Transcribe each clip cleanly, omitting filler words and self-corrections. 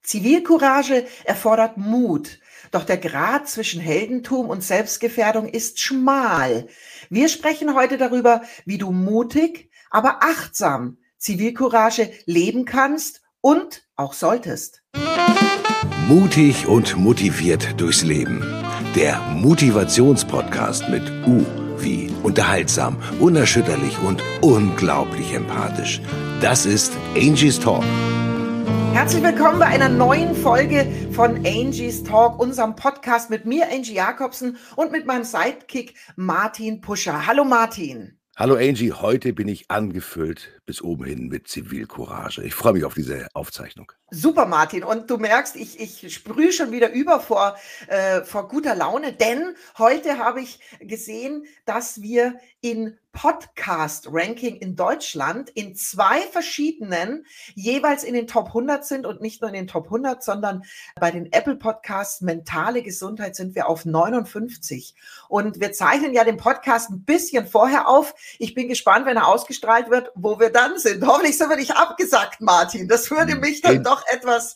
Zivilcourage erfordert Mut, doch der Grat zwischen Heldentum und Selbstgefährdung ist schmal. Wir sprechen heute darüber, wie du mutig, aber achtsam Zivilcourage leben kannst und auch solltest. Mutig und motiviert durchs Leben. Der Motivationspodcast mit U wie unterhaltsam, unerschütterlich und unglaublich empathisch. Das ist Angie's Talk. Herzlich willkommen bei einer neuen Folge von Angie's Talk, unserem Podcast mit mir, Angie Jacobsen, und mit meinem Sidekick Martin Puscher. Hallo Martin. Hallo Angie, heute bin ich angefüllt bis oben hin mit Zivilcourage. Ich freue mich auf diese Aufzeichnung. Super, Martin. Und du merkst, ich sprühe schon wieder über vor guter Laune, denn heute habe ich gesehen, dass wir in Podcast-Ranking in Deutschland in 2 verschiedenen jeweils in den Top 100 sind und nicht nur in den Top 100, sondern bei den Apple Podcasts Mentale Gesundheit sind wir auf 59. Und wir zeichnen ja den Podcast ein bisschen vorher auf. Ich bin gespannt, wenn er ausgestrahlt wird, wo wir dann sind. Hoffentlich sind wir nicht abgesagt, Martin. Das würde mich dann doch etwas...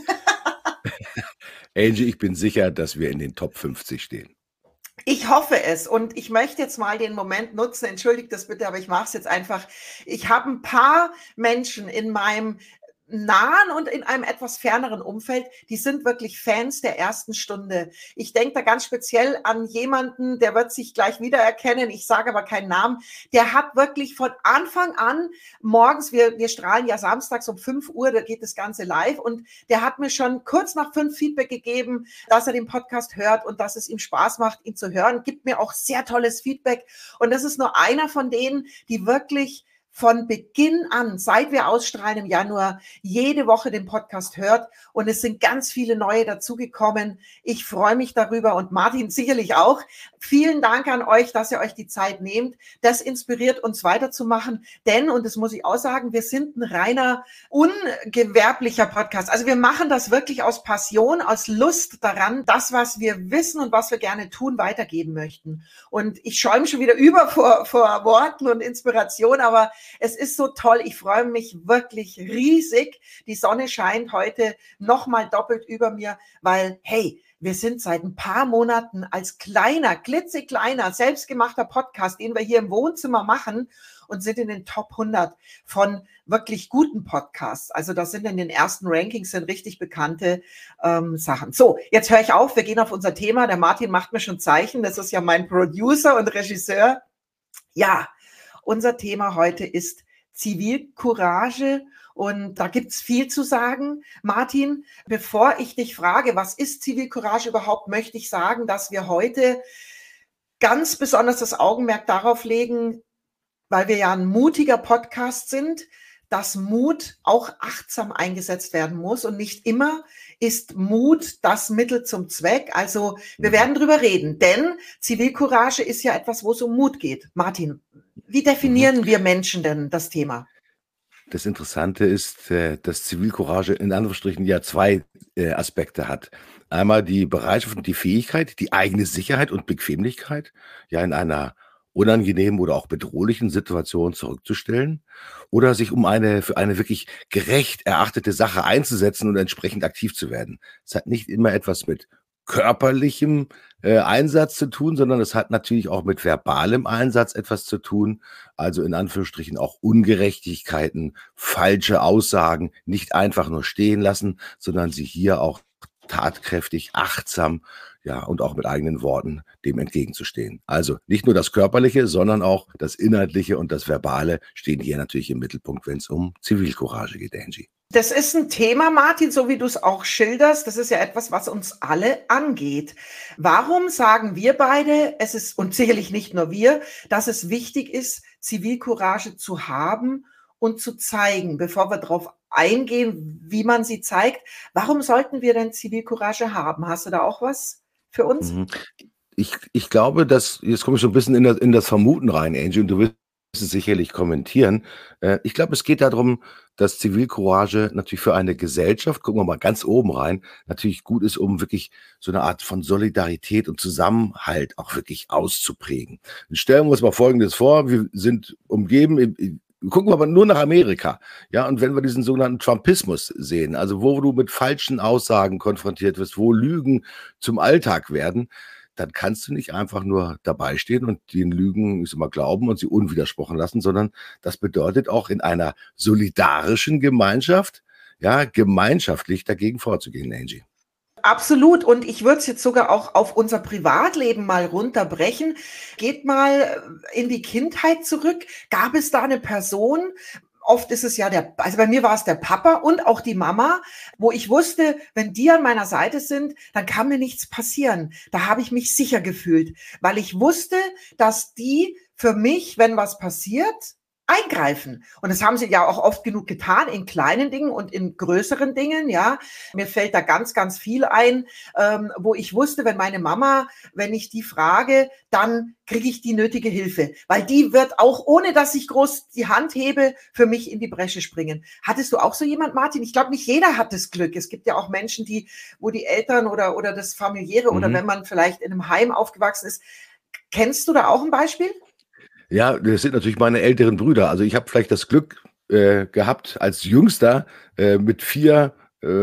Angie, ich bin sicher, dass wir in den Top 50 stehen. Ich hoffe es, und ich möchte jetzt mal den Moment nutzen, entschuldigt das bitte, aber ich mache es jetzt einfach. Ich habe ein paar Menschen in meinem nahen und in einem etwas ferneren Umfeld, die sind wirklich Fans der ersten Stunde. Ich denke da ganz speziell an jemanden, der wird sich gleich wiedererkennen, ich sage aber keinen Namen, der hat wirklich von Anfang an morgens, wir strahlen ja samstags um 5 Uhr, da geht das Ganze live, und der hat mir schon kurz nach 5 Feedback gegeben, dass er den Podcast hört und dass es ihm Spaß macht, ihn zu hören, gibt mir auch sehr tolles Feedback, und das ist nur einer von denen, die wirklich von Beginn an, seit wir ausstrahlen im Januar, jede Woche den Podcast hört, und es sind ganz viele neue dazugekommen. Ich freue mich darüber, und Martin sicherlich auch. Vielen Dank an euch, dass ihr euch die Zeit nehmt. Das inspiriert uns weiterzumachen, denn, und das muss ich auch sagen, wir sind ein reiner, ungewerblicher Podcast. Also wir machen das wirklich aus Passion, aus Lust daran, das, was wir wissen und was wir gerne tun, weitergeben möchten. Und ich schäume schon wieder über vor Worten und Inspiration, aber es ist so toll. Ich freue mich wirklich riesig. Die Sonne scheint heute nochmal doppelt über mir, weil, hey, wir sind seit ein paar Monaten als kleiner, klitzekleiner, selbstgemachter Podcast, den wir hier im Wohnzimmer machen, und sind in den Top 100 von wirklich guten Podcasts. Also das sind in den ersten Rankings sind richtig bekannte Sachen. So, jetzt höre ich auf. Wir gehen auf unser Thema. Der Martin macht mir schon Zeichen. Das ist ja mein Producer und Regisseur. Ja, unser Thema heute ist Zivilcourage, und da gibt's viel zu sagen. Martin, bevor ich dich frage, was ist Zivilcourage überhaupt, möchte ich sagen, dass wir heute ganz besonders das Augenmerk darauf legen, weil wir ja ein mutiger Podcast sind, dass Mut auch achtsam eingesetzt werden muss, und nicht immer ist Mut das Mittel zum Zweck. Also wir werden drüber reden, denn Zivilcourage ist ja etwas, wo es um Mut geht. Martin, wie definieren wir Menschen denn das Thema? Das Interessante ist, dass Zivilcourage in Anführungsstrichen ja 2 Aspekte hat. Einmal die Bereitschaft und die Fähigkeit, die eigene Sicherheit und Bequemlichkeit ja in einer unangenehmen oder auch bedrohlichen Situation zurückzustellen oder sich für eine wirklich gerecht erachtete Sache einzusetzen und entsprechend aktiv zu werden. Es hat nicht immer etwas mit körperlichem Einsatz zu tun, sondern es hat natürlich auch mit verbalem Einsatz etwas zu tun, also in Anführungsstrichen auch Ungerechtigkeiten, falsche Aussagen nicht einfach nur stehen lassen, sondern sie hier auch tatkräftig, achtsam, ja, und auch mit eigenen Worten dem entgegenzustehen. Also nicht nur das Körperliche, sondern auch das Inhaltliche und das Verbale stehen hier natürlich im Mittelpunkt, wenn es um Zivilcourage geht, Angie. Das ist ein Thema, Martin, so wie du es auch schilderst. Das ist ja etwas, was uns alle angeht. Warum sagen wir beide, es ist, und sicherlich nicht nur wir, dass es wichtig ist, Zivilcourage zu haben und zu zeigen? Bevor wir darauf eingehen, wie man sie zeigt, warum sollten wir denn Zivilcourage haben? Hast du da auch was für uns? Ich glaube, jetzt komme ich so ein bisschen in das Vermuten rein, Angie, und du wirst es sicherlich kommentieren. Ich glaube, es geht darum, dass Zivilcourage natürlich für eine Gesellschaft, gucken wir mal ganz oben rein, natürlich gut ist, um wirklich so eine Art von Solidarität und Zusammenhalt auch wirklich auszuprägen. Und stellen wir uns mal Folgendes vor: Wir sind umgeben gucken wir aber nur nach Amerika. Ja, und wenn wir diesen sogenannten Trumpismus sehen, also wo du mit falschen Aussagen konfrontiert wirst, wo Lügen zum Alltag werden, dann kannst du nicht einfach nur dabei stehen und den Lügen, ich sag mal, glauben und sie unwidersprochen lassen, sondern das bedeutet auch in einer solidarischen Gemeinschaft, ja, gemeinschaftlich dagegen vorzugehen, Angie. Absolut. Und ich würde es jetzt sogar auch auf unser Privatleben mal runterbrechen. Geht mal in die Kindheit zurück. Gab es da eine Person? Oft ist es ja also bei mir war es der Papa und auch die Mama, wo ich wusste, wenn die an meiner Seite sind, dann kann mir nichts passieren. Da habe ich mich sicher gefühlt, weil ich wusste, dass die für mich, wenn was passiert, eingreifen. Und das haben sie ja auch oft genug getan, in kleinen Dingen und in größeren Dingen, ja. Mir fällt da ganz, ganz viel ein, wo ich wusste, wenn meine Mama, wenn ich die frage, dann kriege ich die nötige Hilfe, weil die wird auch, ohne dass ich groß die Hand hebe, für mich in die Bresche springen. Hattest du auch so jemand, Martin? Ich glaube, nicht jeder hat das Glück. Es gibt ja auch Menschen, wo die Eltern oder das Familiäre oder wenn man vielleicht in einem Heim aufgewachsen ist. Kennst du da auch ein Beispiel? Ja, das sind natürlich meine älteren Brüder. Also ich habe vielleicht das Glück gehabt, als Jüngster mit 4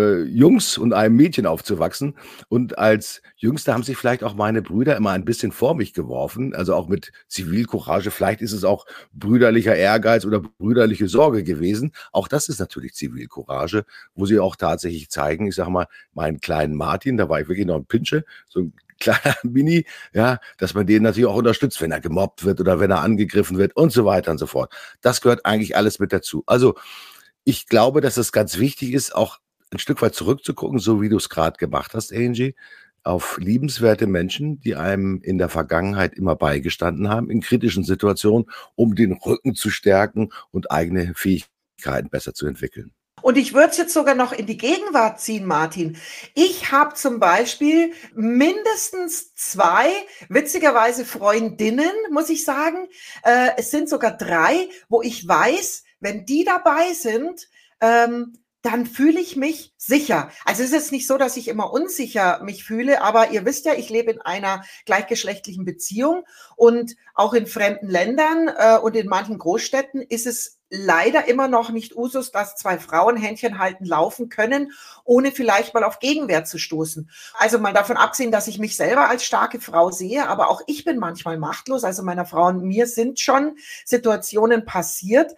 Jungs und einem Mädchen aufzuwachsen. Und als Jüngster haben sich vielleicht auch meine Brüder immer ein bisschen vor mich geworfen, also auch mit Zivilcourage. Vielleicht ist es auch brüderlicher Ehrgeiz oder brüderliche Sorge gewesen. Auch das ist natürlich Zivilcourage, wo sie auch tatsächlich zeigen, ich sage mal, meinen kleinen Martin, da war ich wirklich noch ein Pinsche, so ein kleiner Mini, ja, dass man den natürlich auch unterstützt, wenn er gemobbt wird oder wenn er angegriffen wird und so weiter und so fort. Das gehört eigentlich alles mit dazu. Also ich glaube, dass es ganz wichtig ist, auch ein Stück weit zurückzugucken, so wie du es gerade gemacht hast, Angie, auf liebenswerte Menschen, die einem in der Vergangenheit immer beigestanden haben, in kritischen Situationen, um den Rücken zu stärken und eigene Fähigkeiten besser zu entwickeln. Und ich würde es jetzt sogar noch in die Gegenwart ziehen, Martin. Ich habe zum Beispiel mindestens 2, witzigerweise Freundinnen, muss ich sagen. Es sind sogar 3, wo ich weiß, wenn die dabei sind, dann fühle ich mich sicher. Also es ist jetzt nicht so, dass ich immer unsicher mich fühle, aber ihr wisst ja, ich lebe in einer gleichgeschlechtlichen Beziehung und auch in fremden Ländern und in manchen Großstädten ist es leider immer noch nicht Usus, dass 2 Frauen Händchen halten laufen können, ohne vielleicht mal auf Gegenwehr zu stoßen. Also mal davon abgesehen, dass ich mich selber als starke Frau sehe, aber auch ich bin manchmal machtlos. Also meiner Frau und mir sind schon Situationen passiert,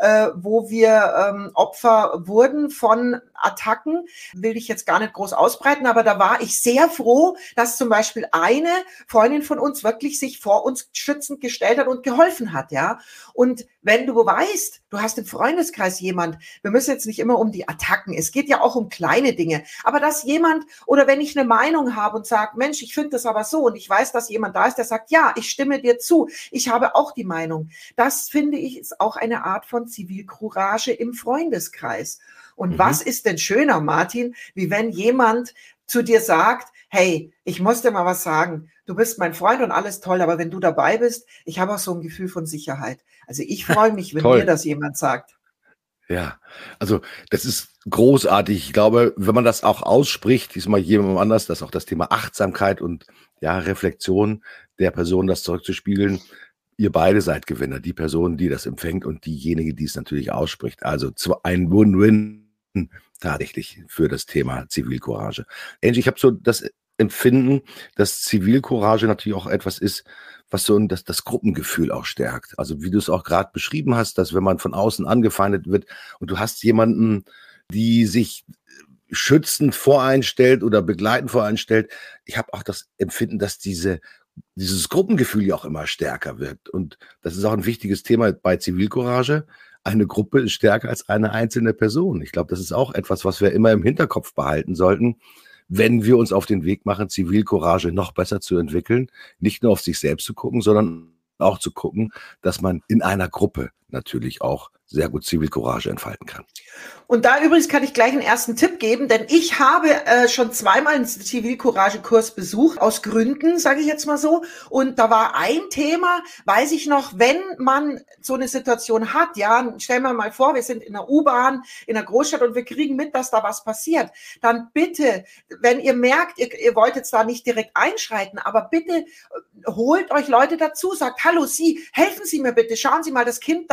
wo wir Opfer wurden von Attacken. Will ich jetzt gar nicht groß ausbreiten, aber da war ich sehr froh, dass zum Beispiel eine Freundin von uns wirklich sich vor uns schützend gestellt hat und geholfen hat, ja. Und wenn du weißt, du hast im Freundeskreis jemand, wir müssen jetzt nicht immer um die Attacken, es geht ja auch um kleine Dinge, aber dass jemand, oder wenn ich eine Meinung habe und sage, Mensch, ich finde das aber so und ich weiß, dass jemand da ist, der sagt, ja, ich stimme dir zu, ich habe auch die Meinung. Das finde ich ist auch eine Art von Zivilcourage im Freundeskreis. Und was ist denn schöner, Martin, wie wenn jemand zu dir sagt, hey, ich muss dir mal was sagen, du bist mein Freund und alles toll, aber wenn du dabei bist, ich habe auch so ein Gefühl von Sicherheit. Also ich freue mich, wenn mir das jemand sagt. Ja, also das ist großartig. Ich glaube, wenn man das auch ausspricht, diesmal jemandem anders, dass auch das Thema Achtsamkeit und ja, Reflexion der Person, das zurückzuspiegeln, ihr beide seid Gewinner, die Person, die das empfängt und diejenige, die es natürlich ausspricht. Also ein Win-Win tatsächlich für das Thema Zivilcourage. Angie, ich habe so das Empfinden, dass Zivilcourage natürlich auch etwas ist, was so das Gruppengefühl auch stärkt. Also wie du es auch gerade beschrieben hast, dass wenn man von außen angefeindet wird und du hast jemanden, die sich schützend voreinstellt oder begleitend voreinstellt, ich habe auch das Empfinden, dass dieses Gruppengefühl ja auch immer stärker wird. Und das ist auch ein wichtiges Thema bei Zivilcourage. Eine Gruppe ist stärker als eine einzelne Person. Ich glaube, das ist auch etwas, was wir immer im Hinterkopf behalten sollten, wenn wir uns auf den Weg machen, Zivilcourage noch besser zu entwickeln, nicht nur auf sich selbst zu gucken, sondern auch zu gucken, dass man in einer Gruppe natürlich auch sehr gut Zivilcourage entfalten kann. Und da übrigens kann ich gleich einen ersten Tipp geben, denn ich habe schon zweimal einen Zivilcourage-Kurs besucht, aus Gründen, sage ich jetzt mal so. Und da war ein Thema, weiß ich noch, wenn man so eine Situation hat, ja, stellen wir mal vor, wir sind in einer U-Bahn, in einer Großstadt und wir kriegen mit, dass da was passiert, dann bitte, wenn ihr merkt, ihr wollt jetzt da nicht direkt einschreiten, aber bitte holt euch Leute dazu, sagt, hallo Sie, helfen Sie mir bitte, schauen Sie mal, das Kind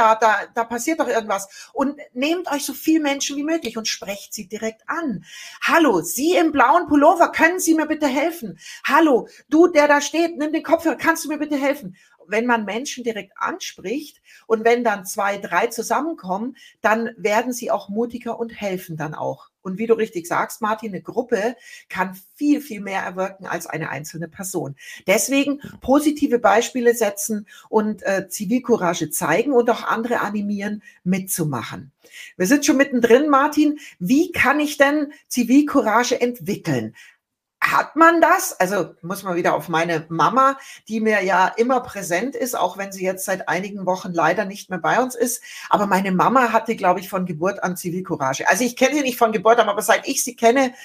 da passiert doch irgendwas. Und nehmt euch so viel Menschen wie möglich und sprecht sie direkt an. Hallo, Sie im blauen Pullover, können Sie mir bitte helfen? Hallo, du, der da steht, nimm den Kopfhörer, kannst du mir bitte helfen? Wenn man Menschen direkt anspricht und wenn dann 2, 3 zusammenkommen, dann werden sie auch mutiger und helfen dann auch. Und wie du richtig sagst, Martin, eine Gruppe kann viel, viel mehr erwirken als eine einzelne Person. Deswegen positive Beispiele setzen und Zivilcourage zeigen und auch andere animieren, mitzumachen. Wir sind schon mittendrin, Martin. Wie kann ich denn Zivilcourage entwickeln? Hat man das? Also muss man wieder auf meine Mama, die mir ja immer präsent ist, auch wenn sie jetzt seit einigen Wochen leider nicht mehr bei uns ist. Aber meine Mama hatte, glaube ich, von Geburt an Zivilcourage. Also ich kenne sie nicht von Geburt an, aber seit ich sie kenne,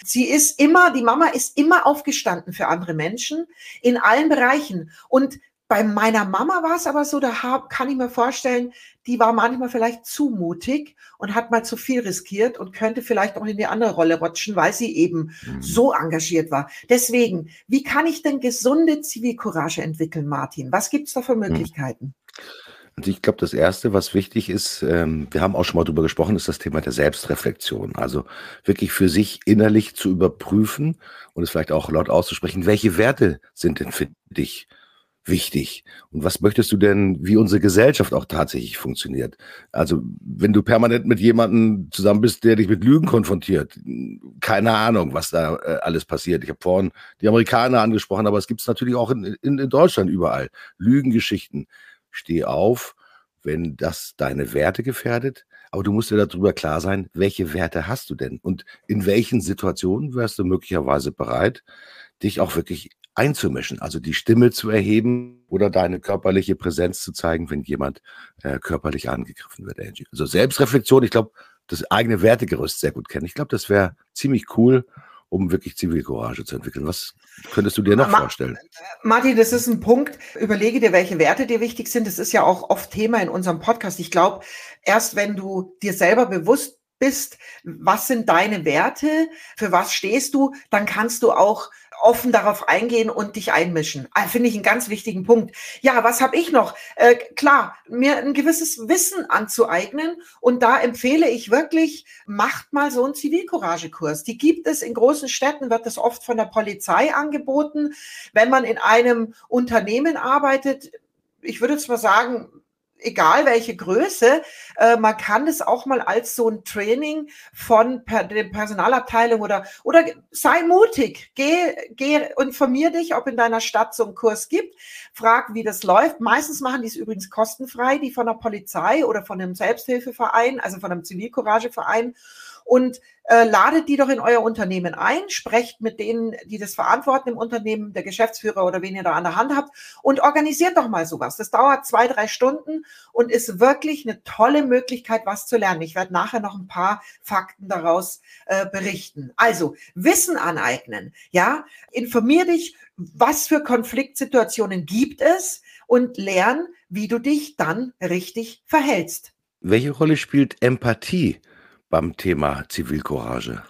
die Mama ist immer aufgestanden für andere Menschen in allen Bereichen. Und bei meiner Mama war es aber so, kann ich mir vorstellen, die war manchmal vielleicht zu mutig und hat mal zu viel riskiert und könnte vielleicht auch in die andere Rolle rutschen, weil sie eben so engagiert war. Deswegen, wie kann ich denn gesunde Zivilcourage entwickeln, Martin? Was gibt's da für Möglichkeiten? Also ich glaube, das Erste, was wichtig ist, wir haben auch schon mal drüber gesprochen, ist das Thema der Selbstreflexion. Also wirklich für sich innerlich zu überprüfen und es vielleicht auch laut auszusprechen, welche Werte sind denn für dich wichtig? Und was möchtest du denn, wie unsere Gesellschaft auch tatsächlich funktioniert? Also, wenn du permanent mit jemandem zusammen bist, der dich mit Lügen konfrontiert, keine Ahnung, was da alles passiert. Ich habe vorhin die Amerikaner angesprochen, aber es gibt es natürlich auch in Deutschland überall. Lügengeschichten. Steh auf, wenn das deine Werte gefährdet. Aber du musst dir darüber klar sein, welche Werte hast du denn? Und in welchen Situationen wärst du möglicherweise bereit, dich auch wirklich einzumischen, also die Stimme zu erheben oder deine körperliche Präsenz zu zeigen, wenn jemand körperlich angegriffen wird, Angie. Also Selbstreflexion, ich glaube, das eigene Wertegerüst sehr gut kennen. Ich glaube, das wäre ziemlich cool, um wirklich Zivilcourage zu entwickeln. Was könntest du dir noch vorstellen? Martin, das ist ein Punkt. Überlege dir, welche Werte dir wichtig sind. Das ist ja auch oft Thema in unserem Podcast. Ich glaube, erst wenn du dir selber bewusst bist, was sind deine Werte, für was stehst du, dann kannst du auch offen darauf eingehen und dich einmischen. Finde ich einen ganz wichtigen Punkt. Ja, was habe ich noch? Klar, mir ein gewisses Wissen anzueignen und da empfehle ich wirklich, macht mal so einen Zivilcourage-Kurs. Die gibt es in großen Städten, wird das oft von der Polizei angeboten. Wenn man in einem Unternehmen arbeitet, ich würde jetzt mal sagen, egal welche Größe, man kann das auch mal als so ein Training von der Personalabteilung oder sei mutig, geh informier dich, ob in deiner Stadt so einen Kurs gibt, frag, wie das läuft. Meistens machen die es übrigens kostenfrei, die von der Polizei oder von einem Selbsthilfeverein, also von einem Zivilcourageverein. Und ladet die doch in euer Unternehmen ein, sprecht mit denen, die das verantworten im Unternehmen, der Geschäftsführer oder wen ihr da an der Hand habt und organisiert doch mal sowas. Das dauert 2, 3 Stunden und ist wirklich eine tolle Möglichkeit, was zu lernen. Ich werde nachher noch ein paar Fakten daraus berichten. Also Wissen aneignen, ja, informier dich, was für Konfliktsituationen gibt es und lern, wie du dich dann richtig verhältst. Welche Rolle spielt Empathie beim Thema Zivilcourage?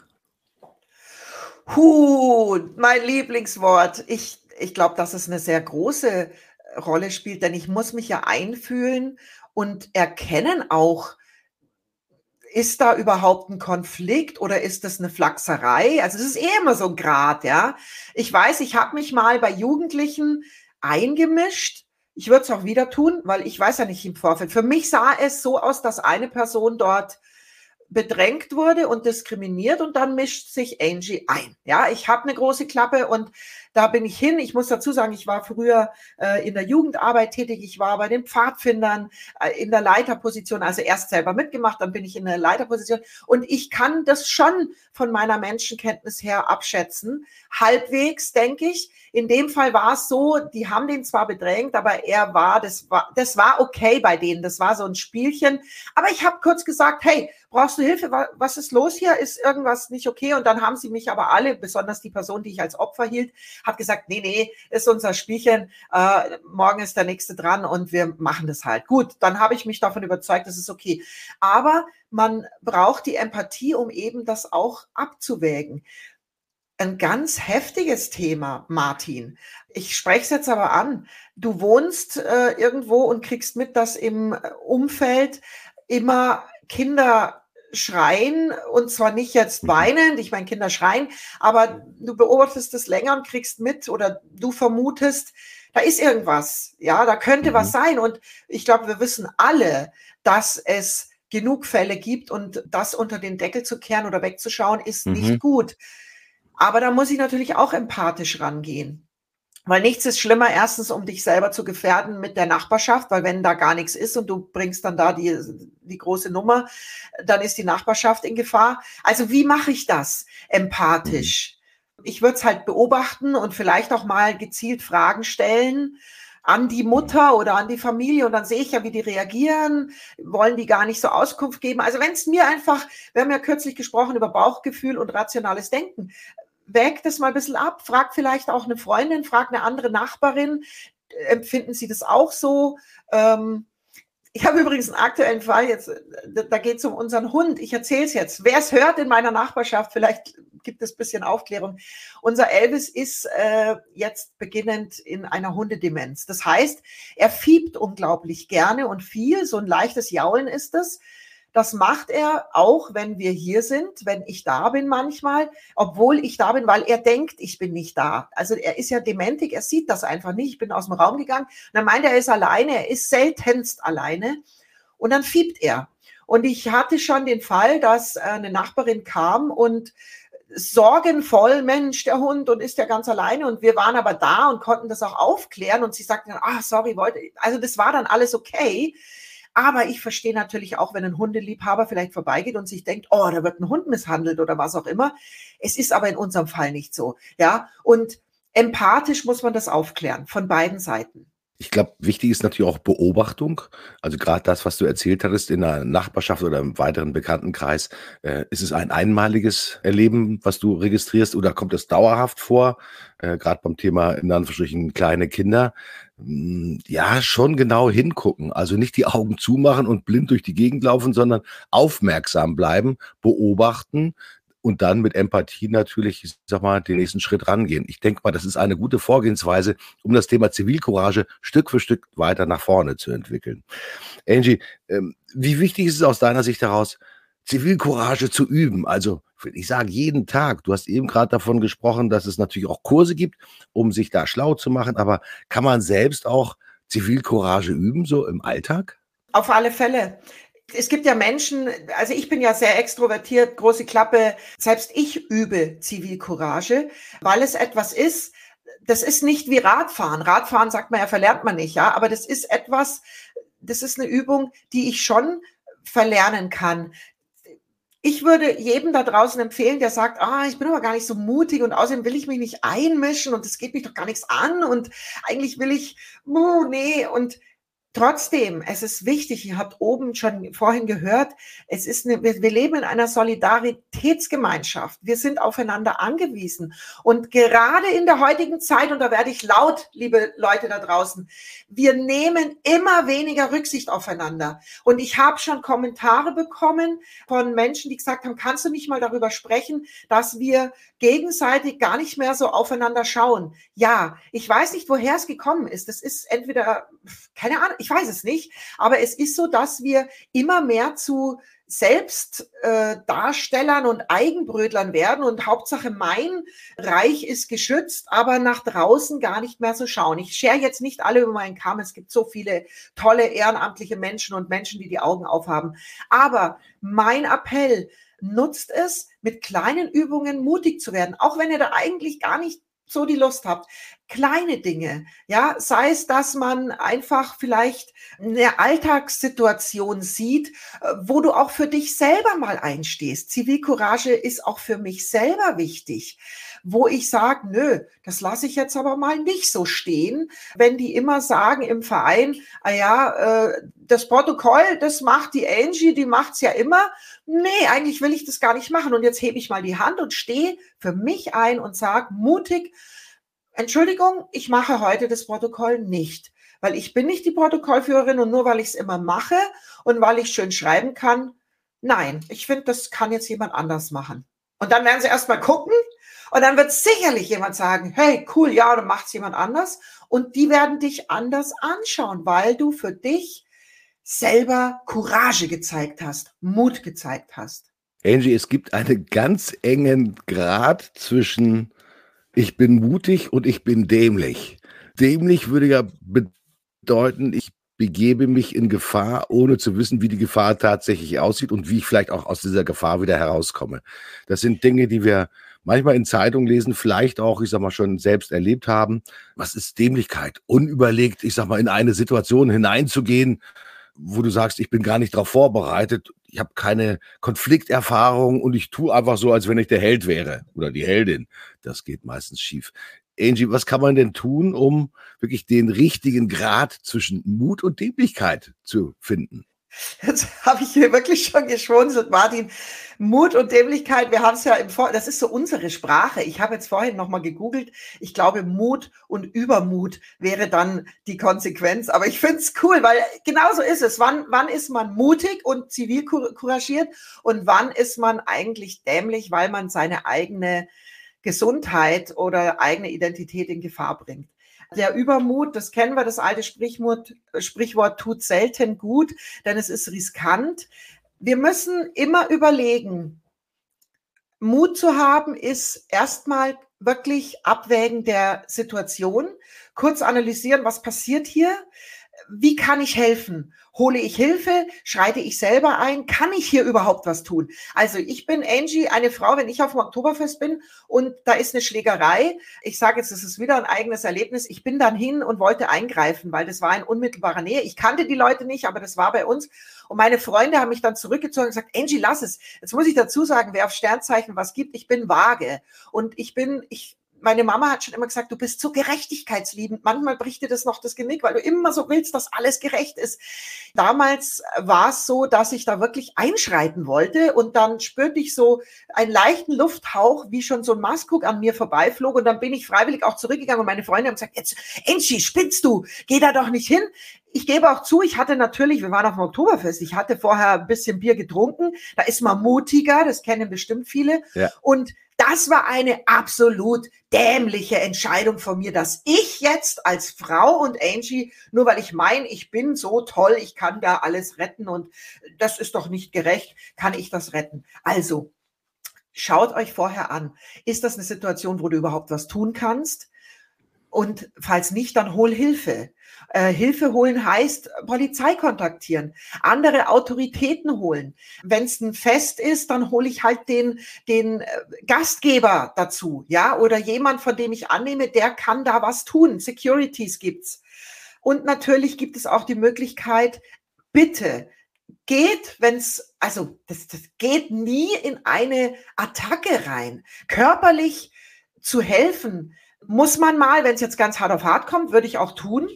Mein Lieblingswort. Ich glaube, dass es eine sehr große Rolle spielt, denn ich muss mich ja einfühlen und erkennen auch, ist da überhaupt ein Konflikt oder ist das eine Flachserei? Also, es ist immer so ein Grad, ja. Ich weiß, ich habe mich mal bei Jugendlichen eingemischt. Ich würde es auch wieder tun, weil ich weiß ja nicht im Vorfeld. Für mich sah es so aus, dass eine Person dort bedrängt wurde und diskriminiert und dann mischt sich Angie ein. Ja, ich habe eine große Klappe und da bin ich hin. Ich muss dazu sagen, ich war früher in der Jugendarbeit tätig. Ich war bei den Pfadfindern in der Leiterposition, also erst selber mitgemacht, dann bin ich in der Leiterposition und ich kann das schon von meiner Menschenkenntnis her abschätzen. Halbwegs, denke ich. In dem Fall war es so, die haben den zwar bedrängt, aber das war okay bei denen. Das war so ein Spielchen. Aber ich habe kurz gesagt, hey, brauchst du Hilfe? Was ist los hier? Ist irgendwas nicht okay? Und dann haben sie mich aber alle, besonders die Person, die ich als Opfer hielt, hat gesagt, nee, ist unser Spielchen. Morgen ist der Nächste dran und wir machen das halt. Gut, dann habe ich mich davon überzeugt, das ist okay. Aber man braucht die Empathie, um eben das auch abzuwägen. ein ganz heftiges Thema, Martin. Ich spreche es jetzt aber an. Du wohnst irgendwo und kriegst mit, dass im Umfeld immer Kinder schreien, und zwar nicht jetzt weinend, ich meine Kinder schreien, aber du beobachtest das länger und kriegst mit oder du vermutest, da ist irgendwas, ja, da könnte was sein. Und ich glaube, wir wissen alle, dass es genug Fälle gibt und das unter den Deckel zu kehren oder wegzuschauen, ist nicht gut. Aber da muss ich natürlich auch empathisch rangehen. Weil nichts ist schlimmer, erstens, um dich selber zu gefährden mit der Nachbarschaft, weil wenn da gar nichts ist und du bringst dann da die große Nummer, dann ist die Nachbarschaft in Gefahr. Also wie mache ich das empathisch? Ich würde es halt beobachten und vielleicht auch mal gezielt Fragen stellen an die Mutter oder an die Familie, und dann sehe ich ja, wie die reagieren, wollen die gar nicht so Auskunft geben. Also wenn es mir einfach, wir haben ja kürzlich gesprochen über Bauchgefühl und rationales Denken, wägt das mal ein bisschen ab, fragt vielleicht auch eine Freundin, fragt eine andere Nachbarin, empfinden sie das auch so? Ich habe übrigens einen aktuellen Fall jetzt, da geht es um unseren Hund. Ich erzähle es jetzt. Wer es hört in meiner Nachbarschaft, vielleicht gibt es ein bisschen Aufklärung. Unser Elvis ist jetzt beginnend in einer Hundedemenz. Das heißt, er fiebt unglaublich gerne und viel. So ein leichtes Jaulen ist es. Das macht er auch, wenn wir hier sind, wenn ich da bin manchmal, obwohl ich da bin, weil er denkt, ich bin nicht da. Also er ist ja dementig, er sieht das einfach nicht. Ich bin aus dem Raum gegangen und dann meint er ist alleine, er ist seltenst alleine und dann fiebt er. Und ich hatte schon den Fall, dass eine Nachbarin kam und sorgenvoll, Mensch, der Hund, und ist ja ganz alleine, und wir waren aber da und konnten das auch aufklären und sie sagten dann, sorry, also das war dann alles okay. Aber ich verstehe natürlich auch, wenn ein Hundeliebhaber vielleicht vorbeigeht und sich denkt, da wird ein Hund misshandelt oder was auch immer. Es ist aber in unserem Fall nicht so. Ja, und empathisch muss man das aufklären von beiden Seiten. Ich glaube, wichtig ist natürlich auch Beobachtung. Also gerade das, was du erzählt hattest in einer Nachbarschaft oder im weiteren Bekanntenkreis, ist es ein einmaliges Erleben, was du registrierst, oder kommt es dauerhaft vor? Gerade beim Thema in Anführungsstrichen kleine Kinder. Ja, schon genau hingucken. Also nicht die Augen zumachen und blind durch die Gegend laufen, sondern aufmerksam bleiben, beobachten. Und dann mit Empathie natürlich, ich sag mal, den nächsten Schritt rangehen. Ich denke mal, das ist eine gute Vorgehensweise, um das Thema Zivilcourage Stück für Stück weiter nach vorne zu entwickeln. Angie, wie wichtig ist es aus deiner Sicht heraus, Zivilcourage zu üben? Also, ich sage jeden Tag, du hast eben gerade davon gesprochen, dass es natürlich auch Kurse gibt, um sich da schlau zu machen, aber kann man selbst auch Zivilcourage üben, so im Alltag? Auf alle Fälle. Es gibt ja Menschen, also ich bin ja sehr extrovertiert, große Klappe, selbst ich übe Zivilcourage, weil es etwas ist, das ist nicht wie Radfahren. Radfahren sagt man ja, verlernt man nicht, ja, aber das ist etwas, das ist eine Übung, die ich schon verlernen kann. Ich würde jedem da draußen empfehlen, der sagt, ich bin aber gar nicht so mutig und außerdem will ich mich nicht einmischen und es geht mich doch gar nichts an und eigentlich will ich, nee, und trotzdem, es ist wichtig, ihr habt oben schon vorhin gehört, wir leben in einer Solidaritätsgemeinschaft. Wir sind aufeinander angewiesen. Und gerade in der heutigen Zeit, und da werde ich laut, liebe Leute da draußen, wir nehmen immer weniger Rücksicht aufeinander. Und ich habe schon Kommentare bekommen von Menschen, die gesagt haben, kannst du nicht mal darüber sprechen, dass wir gegenseitig gar nicht mehr so aufeinander schauen? Ja, ich weiß nicht, woher es gekommen ist. Das ist entweder, keine Ahnung, ich weiß es nicht, aber es ist so, dass wir immer mehr zu Selbstdarstellern und Eigenbrötlern werden und Hauptsache mein Reich ist geschützt, aber nach draußen gar nicht mehr so schauen. Ich schere jetzt nicht alle über meinen Kamm, es gibt so viele tolle ehrenamtliche Menschen und Menschen, die die Augen aufhaben. Aber mein Appell, nutzt es, mit kleinen Übungen mutig zu werden, auch wenn ihr da eigentlich gar nicht so die Lust habt. Kleine Dinge, ja, sei es, dass man einfach vielleicht eine Alltagssituation sieht, wo du auch für dich selber mal einstehst. Zivilcourage ist auch für mich selber wichtig, wo ich sage, nö, das lasse ich jetzt aber mal nicht so stehen, wenn die immer sagen im Verein, das Protokoll, das macht die Angie, die macht's ja immer. Nee, eigentlich will ich das gar nicht machen und jetzt hebe ich mal die Hand und stehe für mich ein und sage mutig, Entschuldigung, ich mache heute das Protokoll nicht, weil ich bin nicht die Protokollführerin und nur weil ich es immer mache und weil ich schön schreiben kann, nein, ich finde, das kann jetzt jemand anders machen. Und dann werden sie erst mal gucken Und dann wird sicherlich jemand sagen, hey, cool, ja, dann macht's jemand anders. Und die werden dich anders anschauen, weil du für dich selber Courage gezeigt hast, Mut gezeigt hast. Angie, es gibt einen ganz engen Grad zwischen ich bin mutig und ich bin dämlich. Dämlich würde ja bedeuten, ich begebe mich in Gefahr, ohne zu wissen, wie die Gefahr tatsächlich aussieht und wie ich vielleicht auch aus dieser Gefahr wieder herauskomme. Das sind Dinge, die wir manchmal in Zeitungen lesen, vielleicht auch, ich sag mal, schon selbst erlebt haben. Was ist Dämlichkeit? Unüberlegt, ich sag mal, in eine Situation hineinzugehen, wo du sagst, ich bin gar nicht darauf vorbereitet, ich habe keine Konflikterfahrung und ich tue einfach so, als wenn ich der Held wäre oder die Heldin. Das geht meistens schief. Angie, was kann man denn tun, um wirklich den richtigen Grad zwischen Mut und Dämlichkeit zu finden? Jetzt habe ich hier wirklich schon geschwunzelt, Martin. Mut und Dämlichkeit, wir haben es ja das ist so unsere Sprache. Ich habe jetzt vorhin nochmal gegoogelt. Ich glaube, Mut und Übermut wäre dann die Konsequenz. Aber ich finde es cool, weil genauso ist es. Wann ist man mutig und zivilcouragiert und wann ist man eigentlich dämlich, weil man seine eigene Gesundheit oder eigene Identität in Gefahr bringt? Der Übermut, das kennen wir, das alte Sprichwort tut selten gut, denn es ist riskant. Wir müssen immer überlegen, Mut zu haben ist erstmal wirklich abwägen der Situation, kurz analysieren, was passiert hier, wie kann ich helfen? Hole ich Hilfe? Schreite ich selber ein? Kann ich hier überhaupt was tun? Also ich bin Angie, eine Frau, wenn ich auf dem Oktoberfest bin und da ist eine Schlägerei. Ich sage jetzt, das ist wieder ein eigenes Erlebnis. Ich bin dann hin und wollte eingreifen, weil das war in unmittelbarer Nähe. Ich kannte die Leute nicht, aber das war bei uns. Und meine Freunde haben mich dann zurückgezogen und gesagt, Angie, lass es. Jetzt muss ich dazu sagen, wer auf Sternzeichen was gibt, ich bin vage. Und meine Mama hat schon immer gesagt, du bist so gerechtigkeitsliebend. Manchmal bricht dir das noch das Genick, weil du immer so willst, dass alles gerecht ist. Damals war es so, dass ich da wirklich einschreiten wollte und dann spürte ich so einen leichten Lufthauch, wie schon so ein Maßkrug an mir vorbeiflog und dann bin ich freiwillig auch zurückgegangen und meine Freunde haben gesagt, jetzt, Angie, spinnst du? Geh da doch nicht hin. Ich gebe auch zu, wir waren auf dem Oktoberfest, ich hatte vorher ein bisschen Bier getrunken, da ist man mutiger, das kennen bestimmt viele. Ja. Und das war eine absolut dämliche Entscheidung von mir, dass ich jetzt als Frau und Angie, nur weil ich meine, ich bin so toll, ich kann da alles retten und das ist doch nicht gerecht, kann ich das retten. Also, schaut euch vorher an. Ist das eine Situation, wo du überhaupt was tun kannst? Und falls nicht, dann hol Hilfe. Hilfe holen heißt Polizei kontaktieren, andere Autoritäten holen. Wenn es ein Fest ist, dann hole ich halt den Gastgeber dazu, ja, oder jemand, von dem ich annehme, der kann da was tun. Securities gibt's. Und natürlich gibt es auch die Möglichkeit, bitte geht, das geht nie in eine Attacke rein. Körperlich zu helfen, muss man mal, wenn es jetzt ganz hart auf hart kommt, würde ich auch tun.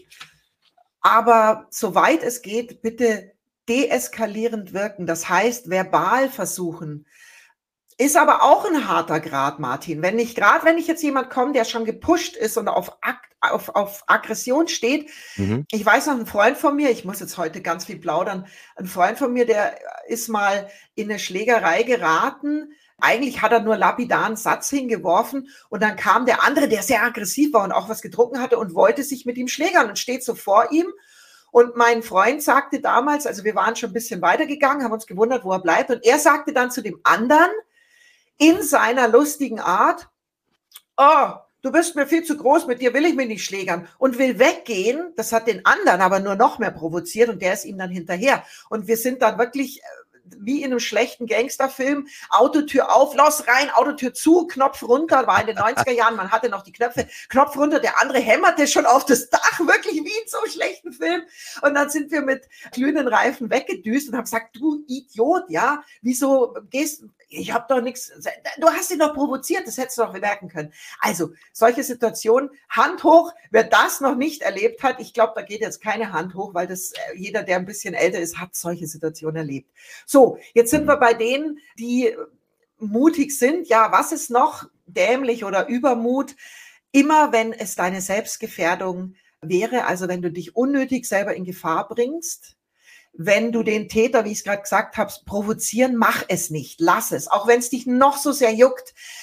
Aber soweit es geht, bitte deeskalierend wirken. Das heißt, verbal versuchen. Ist aber auch ein harter Grad, Martin. Wenn ich jetzt jemand komme, der schon gepusht ist und auf Aggression steht. Ich weiß noch, ein Freund von mir, ich muss jetzt heute ganz viel plaudern, ein Freund von mir, der ist mal in eine Schlägerei geraten. Eigentlich hat er nur lapidaren Satz hingeworfen und dann kam der andere, der sehr aggressiv war und auch was getrunken hatte und wollte sich mit ihm schlägern und steht so vor ihm. Und mein Freund sagte damals, also wir waren schon ein bisschen weitergegangen, haben uns gewundert, wo er bleibt. Und er sagte dann zu dem anderen in seiner lustigen Art, oh, du bist mir viel zu groß, mit dir will ich mich nicht schlägern und will weggehen. Das hat den anderen aber nur noch mehr provoziert und der ist ihm dann hinterher. Und wir sind dann wirklich wie in einem schlechten Gangsterfilm, Autotür auf, los rein, Autotür zu, Knopf runter, war in den 90er Jahren, man hatte noch die Knöpfe, Knopf runter, der andere hämmerte schon auf das Dach, wirklich wie in so einem schlechten Film. Und dann sind wir mit glühenden Reifen weggedüst und haben gesagt, du Idiot, ja, wieso gehst, ich habe doch nichts, du hast ihn doch provoziert, das hättest du doch bemerken können. Also, solche Situationen, Hand hoch, wer das noch nicht erlebt hat, ich glaube, da geht jetzt keine Hand hoch, weil das jeder, der ein bisschen älter ist, hat solche Situationen erlebt. So, jetzt sind wir bei denen, die mutig sind. Ja, was ist noch dämlich oder Übermut? Immer wenn es deine Selbstgefährdung wäre, also wenn du dich unnötig selber in Gefahr bringst, wenn du den Täter, wie ich es gerade gesagt habe, provozieren, mach es nicht, lass es. Auch wenn es dich noch so sehr juckt,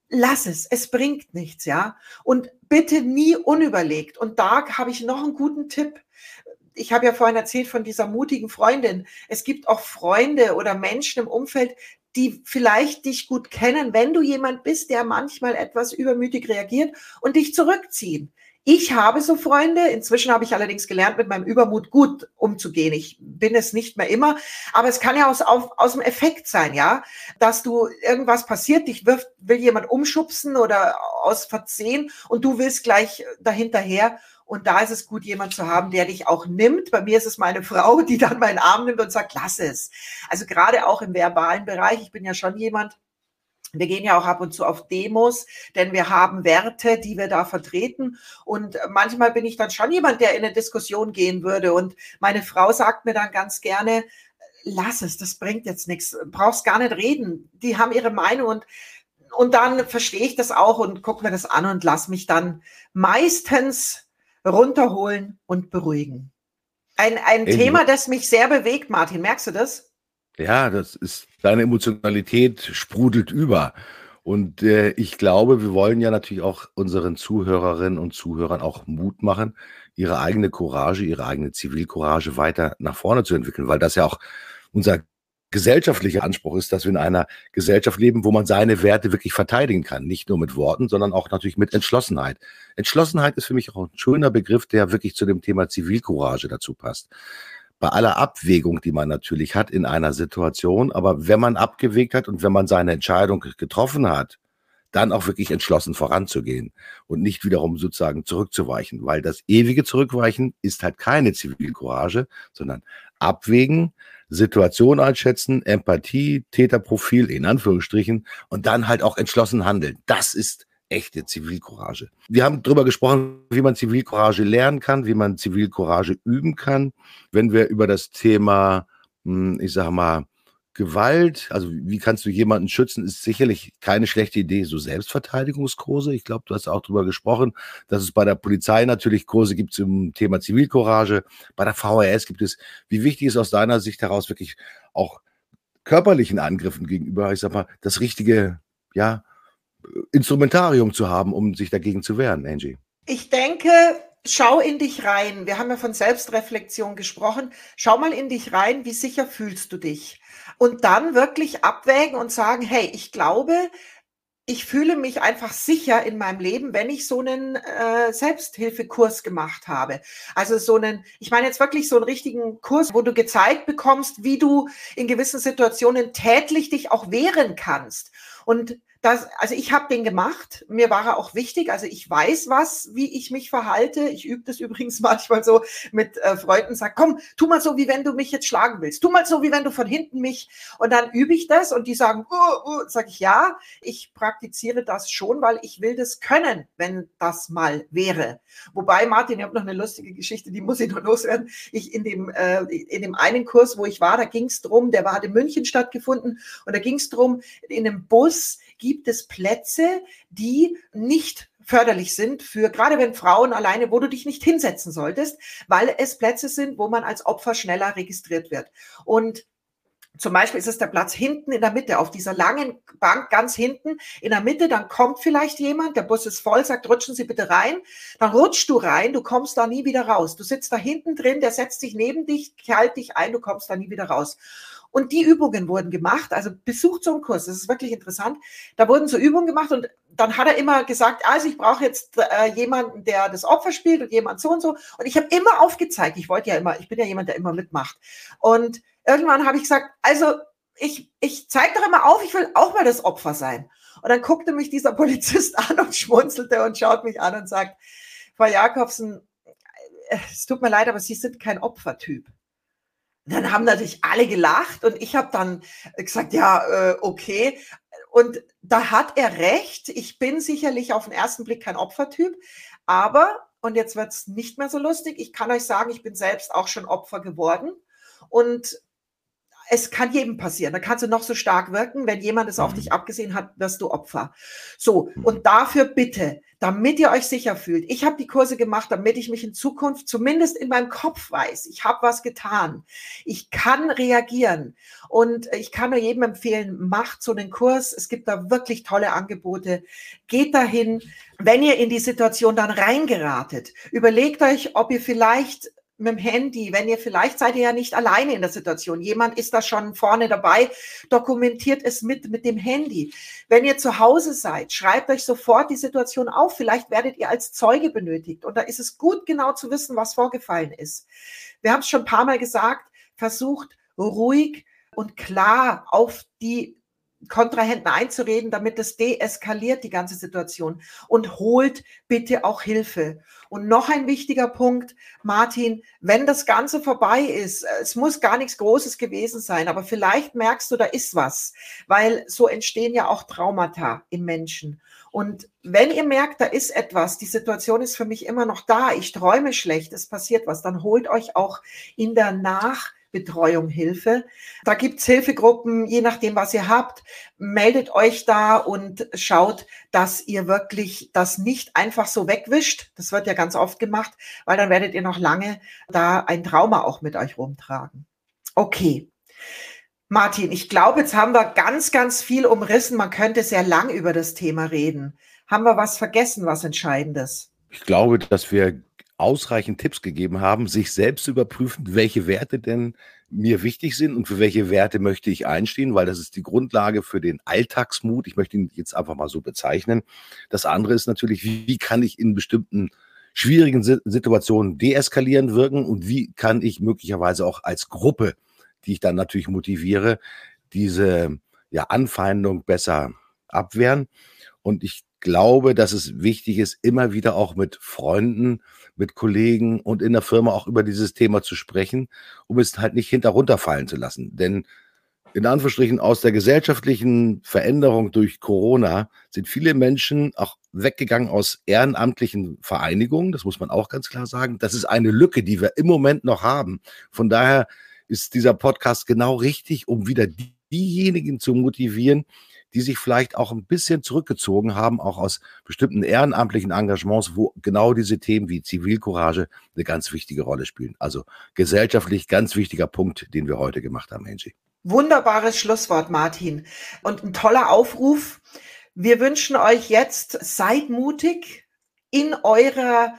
lass es bringt nichts, ja. Und bitte nie unüberlegt. Und da habe ich noch einen guten Tipp. Ich habe ja vorhin erzählt von dieser mutigen Freundin. Es gibt auch Freunde oder Menschen im Umfeld, die vielleicht dich gut kennen, wenn du jemand bist, der manchmal etwas übermütig reagiert und dich zurückziehen. Ich habe so Freunde, inzwischen habe ich allerdings gelernt, mit meinem Übermut gut umzugehen. Ich bin es nicht mehr immer, aber es kann ja aus dem Effekt sein, ja, dass du irgendwas passiert, will jemand umschubsen oder aus Versehen und du willst gleich dahinterher. Und da ist es gut, jemand zu haben, der dich auch nimmt. Bei mir ist es meine Frau, die dann meinen Arm nimmt und sagt, lass es. Also gerade auch im verbalen Bereich. Ich bin ja schon jemand, wir gehen ja auch ab und zu auf Demos, denn wir haben Werte, die wir da vertreten. Und manchmal bin ich dann schon jemand, der in eine Diskussion gehen würde. Und meine Frau sagt mir dann ganz gerne, lass es, das bringt jetzt nichts, brauchst gar nicht reden. Die haben ihre Meinung und dann verstehe ich das auch und gucke mir das an und lass mich dann meistens runterholen und beruhigen. Ein Angie, Thema, das mich sehr bewegt, Martin. Merkst du das? ja, das ist, deine Emotionalität sprudelt über. Und ich glaube, wir wollen ja natürlich auch unseren Zuhörerinnen und Zuhörern auch Mut machen, ihre eigene Courage, ihre eigene Zivilcourage weiter nach vorne zu entwickeln, weil das ja auch unser gesellschaftlicher Anspruch ist, dass wir in einer Gesellschaft leben, wo man seine Werte wirklich verteidigen kann. Nicht nur mit Worten, sondern auch natürlich mit Entschlossenheit. Entschlossenheit ist für mich auch ein schöner Begriff, der wirklich zu dem Thema Zivilcourage dazu passt. Bei aller Abwägung, die man natürlich hat in einer Situation, aber wenn man abgewegt hat und wenn man seine Entscheidung getroffen hat, dann auch wirklich entschlossen voranzugehen und nicht wiederum sozusagen zurückzuweichen, weil das ewige Zurückweichen ist halt keine Zivilcourage, sondern abwägen, Situation einschätzen, Empathie, Täterprofil in Anführungsstrichen und dann halt auch entschlossen handeln. Das ist echte Zivilcourage. Wir haben darüber gesprochen, wie man Zivilcourage lernen kann, wie man Zivilcourage üben kann. Wenn wir über das Thema, ich sage mal, Gewalt, also wie kannst du jemanden schützen, ist sicherlich keine schlechte Idee. So Selbstverteidigungskurse, ich glaube, du hast auch darüber gesprochen, dass es bei der Polizei natürlich Kurse gibt zum Thema Zivilcourage. Bei der VHS gibt es, wie wichtig ist aus deiner Sicht heraus wirklich auch körperlichen Angriffen gegenüber, ich sag mal, das richtige, ja, Instrumentarium zu haben, um sich dagegen zu wehren, Angie? Ich denke, schau in dich rein. Wir haben ja von Selbstreflexion gesprochen. Schau mal in dich rein, wie sicher fühlst du dich? Und dann wirklich abwägen und sagen, hey, ich glaube, ich fühle mich einfach sicher in meinem Leben, wenn ich so einen Selbsthilfekurs gemacht habe. Also ich meine jetzt wirklich so einen richtigen Kurs, wo du gezeigt bekommst, wie du in gewissen Situationen tätlich dich auch wehren kannst. Und also ich habe den gemacht, mir war er auch wichtig, also ich weiß wie ich mich verhalte. Ich übe das übrigens manchmal so mit Freunden, sag, komm, tu mal so, wie wenn du mich jetzt schlagen willst. Tu mal so, wie wenn du von hinten mich, und dann übe ich das und die sagen, sag ich, ja, ich praktiziere das schon, weil ich will das können, wenn das mal wäre. Wobei, Martin, ich habe noch eine lustige Geschichte, die muss ich noch loswerden. In dem einen Kurs, wo ich war, da ging es drum, hat in München stattgefunden und da ging es drum, in einem Bus gibt es Plätze, die nicht förderlich sind für, gerade wenn Frauen alleine, wo du dich nicht hinsetzen solltest, weil es Plätze sind, wo man als Opfer schneller registriert wird. Und zum Beispiel ist es der Platz hinten in der Mitte, auf dieser langen Bank ganz hinten in der Mitte, dann kommt vielleicht jemand, der Bus ist voll, sagt, rutschen Sie bitte rein, dann rutschst du rein, du kommst da nie wieder raus. Du sitzt da hinten drin, der setzt sich neben dich, knallt dich ein, du kommst da nie wieder raus. Und die Übungen wurden gemacht, also besucht so einen Kurs, das ist wirklich interessant. Da wurden so Übungen gemacht und dann hat er immer gesagt, also ich brauche jetzt jemanden, der das Opfer spielt und jemand so und so. Und ich habe immer aufgezeigt, ich bin ja jemand, der immer mitmacht. Und irgendwann habe ich gesagt, also ich zeige doch immer auf, ich will auch mal das Opfer sein. Und dann guckte mich dieser Polizist an und schmunzelte und schaut mich an und sagt, Frau Jakobsen, es tut mir leid, aber Sie sind kein Opfertyp. Dann haben natürlich alle gelacht und ich habe dann gesagt, ja, okay. Und da hat er recht. Ich bin sicherlich auf den ersten Blick kein Opfertyp, aber, und jetzt wird es nicht mehr so lustig, ich kann euch sagen, ich bin selbst auch schon Opfer geworden. Und es kann jedem passieren. Da kannst du noch so stark wirken. Wenn jemand es auf dich abgesehen hat, wirst du Opfer. So, und dafür bitte, damit ihr euch sicher fühlt. Ich habe die Kurse gemacht, damit ich mich in Zukunft zumindest in meinem Kopf weiß, ich habe was getan. Ich kann reagieren. Und ich kann nur jedem empfehlen, macht so einen Kurs. Es gibt da wirklich tolle Angebote. Geht dahin. Wenn ihr in die Situation dann reingeratet, überlegt euch, ob ihr vielleicht mit dem Handy, vielleicht seid ihr ja nicht alleine in der Situation. Jemand ist da schon vorne dabei, dokumentiert es mit dem Handy. Wenn ihr zu Hause seid, schreibt euch sofort die Situation auf. Vielleicht werdet ihr als Zeuge benötigt. Und da ist es gut, genau zu wissen, was vorgefallen ist. Wir haben es schon ein paar Mal gesagt, versucht ruhig und klar auf die Kontrahenten einzureden, damit das deeskaliert, die ganze Situation. Und holt bitte auch Hilfe. Und noch ein wichtiger Punkt, Martin, wenn das Ganze vorbei ist, es muss gar nichts Großes gewesen sein, aber vielleicht merkst du, da ist was, weil so entstehen ja auch Traumata im Menschen. Und wenn ihr merkt, da ist etwas, die Situation ist für mich immer noch da, ich träume schlecht, es passiert was, dann holt euch auch in der Nachbetreuung Hilfe. Da gibt's Hilfegruppen, je nachdem, was ihr habt. Meldet euch da und schaut, dass ihr wirklich das nicht einfach so wegwischt. Das wird ja ganz oft gemacht, weil dann werdet ihr noch lange da ein Trauma auch mit euch rumtragen. Okay. Martin, ich glaube, jetzt haben wir ganz, ganz viel umrissen. Man könnte sehr lang über das Thema reden. Haben wir was vergessen, was Entscheidendes? Ich glaube, dass wir ausreichend Tipps gegeben haben, sich selbst zu überprüfen, welche Werte denn mir wichtig sind und für welche Werte möchte ich einstehen, weil das ist die Grundlage für den Alltagsmut. Ich möchte ihn jetzt einfach mal so bezeichnen. Das andere ist natürlich, wie kann ich in bestimmten schwierigen Situationen deeskalierend wirken und wie kann ich möglicherweise auch als Gruppe, die ich dann natürlich motiviere, diese Anfeindung besser abwehren. Und ich glaube, dass es wichtig ist, immer wieder auch mit Freunden, mit Kollegen und in der Firma auch über dieses Thema zu sprechen, um es halt nicht runterfallen zu lassen. Denn in Anführungsstrichen aus der gesellschaftlichen Veränderung durch Corona sind viele Menschen auch weggegangen aus ehrenamtlichen Vereinigungen. Das muss man auch ganz klar sagen. Das ist eine Lücke, die wir im Moment noch haben. Von daher ist dieser Podcast genau richtig, um wieder diejenigen zu motivieren, die sich vielleicht auch ein bisschen zurückgezogen haben, auch aus bestimmten ehrenamtlichen Engagements, wo genau diese Themen wie Zivilcourage eine ganz wichtige Rolle spielen. Also gesellschaftlich ganz wichtiger Punkt, den wir heute gemacht haben, Angie. Wunderbares Schlusswort, Martin. Und ein toller Aufruf. Wir wünschen euch jetzt, seid mutig in eurer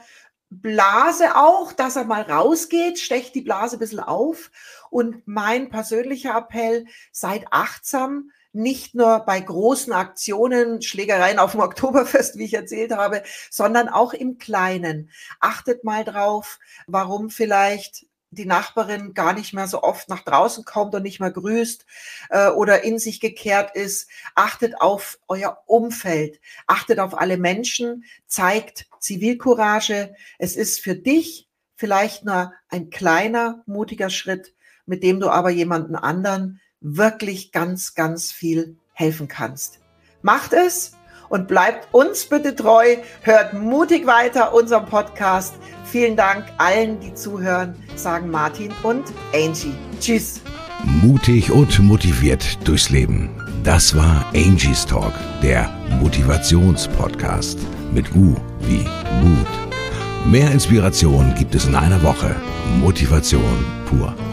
Blase auch, dass er mal rausgeht, stecht die Blase ein bisschen auf. Und mein persönlicher Appell, seid achtsam, nicht nur bei großen Aktionen, Schlägereien auf dem Oktoberfest, wie ich erzählt habe, sondern auch im Kleinen. Achtet mal drauf, warum vielleicht die Nachbarin gar nicht mehr so oft nach draußen kommt und nicht mehr grüßt oder in sich gekehrt ist. Achtet auf euer Umfeld, achtet auf alle Menschen, zeigt Zivilcourage. Es ist für dich vielleicht nur ein kleiner, mutiger Schritt, mit dem du aber jemanden anderen wirklich ganz, ganz viel helfen kannst. Macht es und bleibt uns bitte treu, hört mutig weiter unseren Podcast. Vielen Dank allen, die zuhören, sagen Martin und Angie. Tschüss. Mutig und motiviert durchs Leben. Das war Angie's Talk, der Motivationspodcast mit U wie Mut. Mehr Inspiration gibt es in einer Woche. Motivation pur.